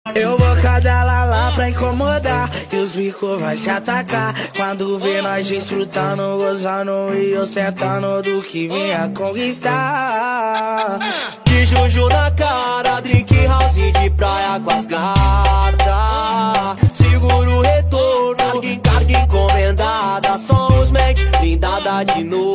Eu vou cadela lá pra incomodar e os bicos vai se atacar quando vê nós desfrutando, gozando e ostentando do que vinha conquistar. De Juju na cara, drink house de praia com as gatas. Seguro o retorno, carga encomendada, só os match, blindada de novo.